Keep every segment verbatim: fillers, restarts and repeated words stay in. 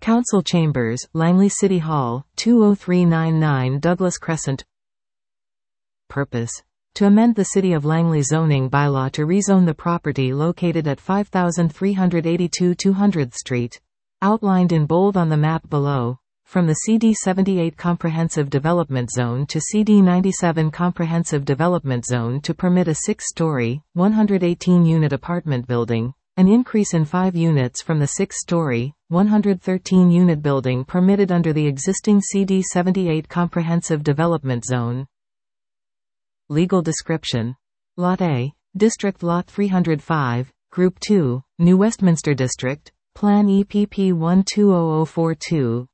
Council Chambers, Langley City Hall, two oh three nine nine Douglas Crescent. Purpose: to amend the City of Langley zoning bylaw to rezone the property located at five three eighty-two two hundredth Street, outlined in bold on the map below, from the C D seventy-eight Comprehensive Development Zone to C D ninety-seven Comprehensive Development Zone, to permit a six-story, one hundred eighteen unit apartment building, an increase in five units from the six-story, one hundred thirteen unit building permitted under the existing C D seventy-eight Comprehensive Development Zone. Legal description: Lot A, District Lot three oh five, Group two, New Westminster District, Plan E P P one two zero zero four two.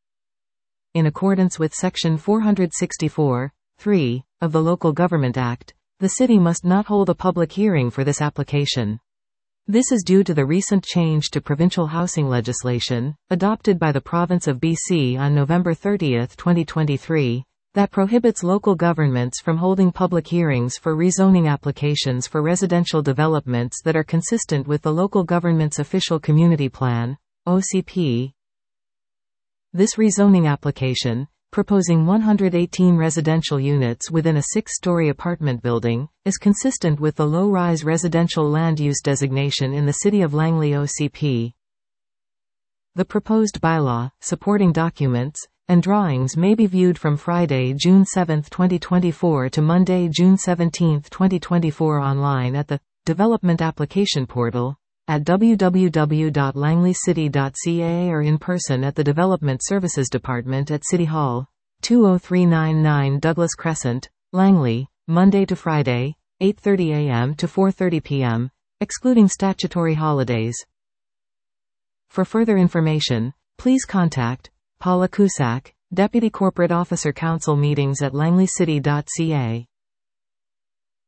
In accordance with Section four sixty-four, three, of the Local Government Act, the City must not hold a public hearing for this application. This is due to the recent change to provincial housing legislation, adopted by the Province of B C on November thirtieth twenty twenty-three, that prohibits local governments from holding public hearings for rezoning applications for residential developments that are consistent with the local government's official community plan, O C P. This rezoning application, proposing one hundred eighteen residential units within a six-story apartment building, is consistent with the low-rise residential land use designation in the City of Langley O C P. The proposed bylaw, supporting documents, and drawings may be viewed from Friday, June seventh twenty twenty-four to Monday, June seventeenth twenty twenty-four online at the Development Application Portal at w w w dot langley city dot c a or in person at the Development Services Department at City Hall, two oh three nine nine Douglas Crescent, Langley, Monday to Friday, eight thirty a m to four thirty p m, excluding statutory holidays. For further information, please contact Paula Cusack, Deputy Corporate Officer. Council meetings at langley city dot c a.